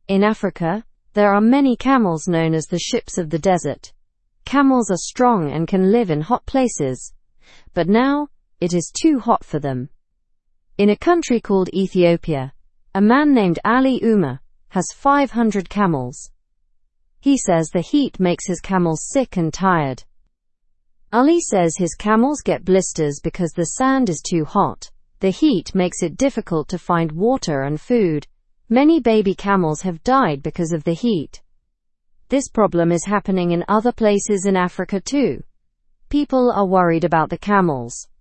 In Africa, there are many camels known as the ships of the desert. Camels are strong and can live in hot places. But now, it is too hot for them. In a country called Ethiopia, a man named Ali Umar has 500 camels. He says the heat makes his camels sick and tired. Ali says his camels get blisters because the sand is too hot. The heat makes it difficult to find water and food. Many baby camels have died because of the heat. This problem is happening in other places in Africa too. People are worried about the camels.